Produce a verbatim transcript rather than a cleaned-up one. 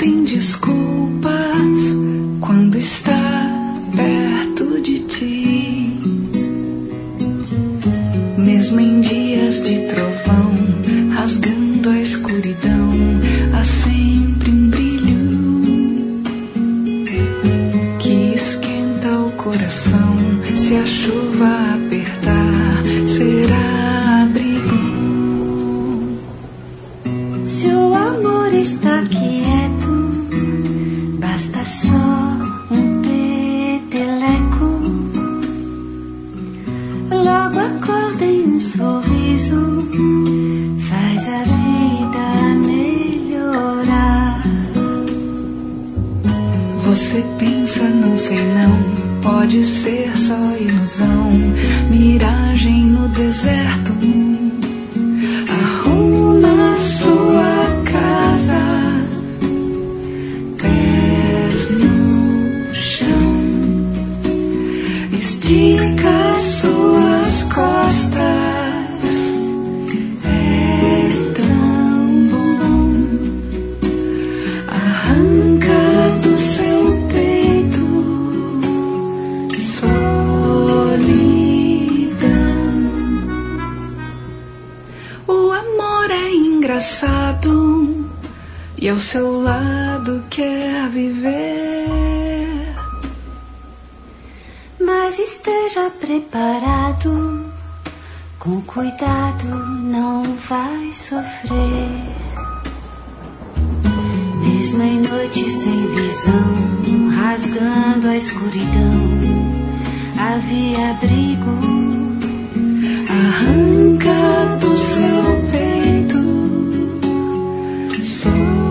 tem desculpas quando está perto de ti. Mesmo em dias de trovão, rasgando a escuridão, há sempre um brilho que esquenta o coração. Se a chuva apertar, será abrigo. Se o amor está quieto, basta só um peteleco. Logo acorda em um sorriso, faz a vida melhorar. Você pensa, não sei não, pode ser só ilusão, miragem no deserto. Arruma sua casa, pés no chão, estica suas costas. É tão bom. Arranca do seu peito o amor é engraçado e ao seu lado quer viver. Mas esteja preparado, com cuidado não vai sofrer. Mesmo em noite sem visão, rasgando a escuridão, havia abrigo. Arranca do seu peito só